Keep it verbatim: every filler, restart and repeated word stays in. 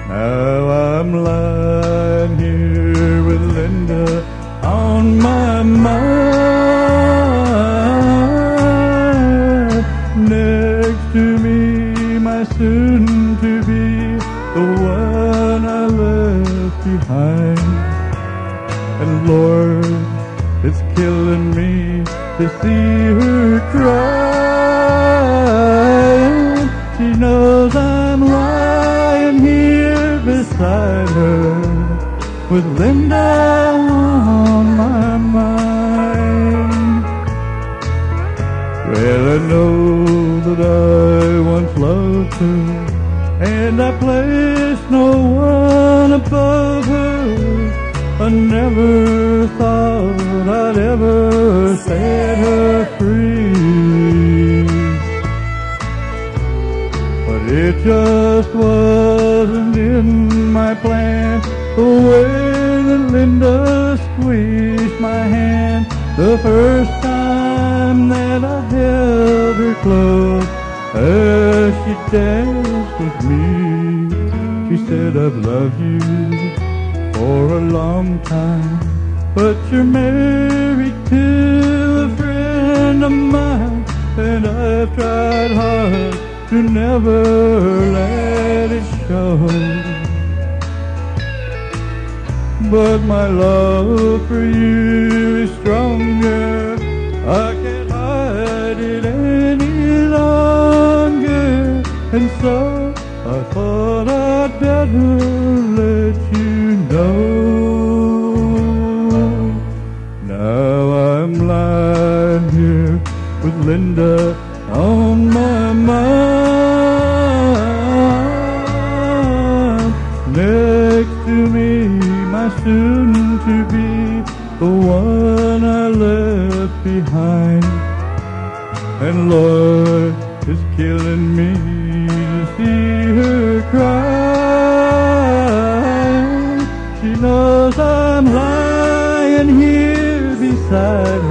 Now I'm lying here with Linda on my mind. Next to me, my soon-to-be, the one I left behind. And Lord, it's killing me to see her crying. She knows I'm lying here beside her with Linda on my mind. Well, I know that I once loved her, and I placed no one above her. I never thought I'd ever set her free, but it just wasn't in my plan. The way that Linda squeezed my hand the first time that I held her close as she danced with me. She said, I've loved you for a long time, but you're married to a friend of mine, and I've tried hard to never let it show. But my love for you is stronger, I can't hide it any longer, and so I thought I'd better let you know. Now I'm lying here with Linda on my mind. Next to me, my soon-to-be, the one I left behind. And Lord, it's killing me to see her cry. She knows I'm lying here beside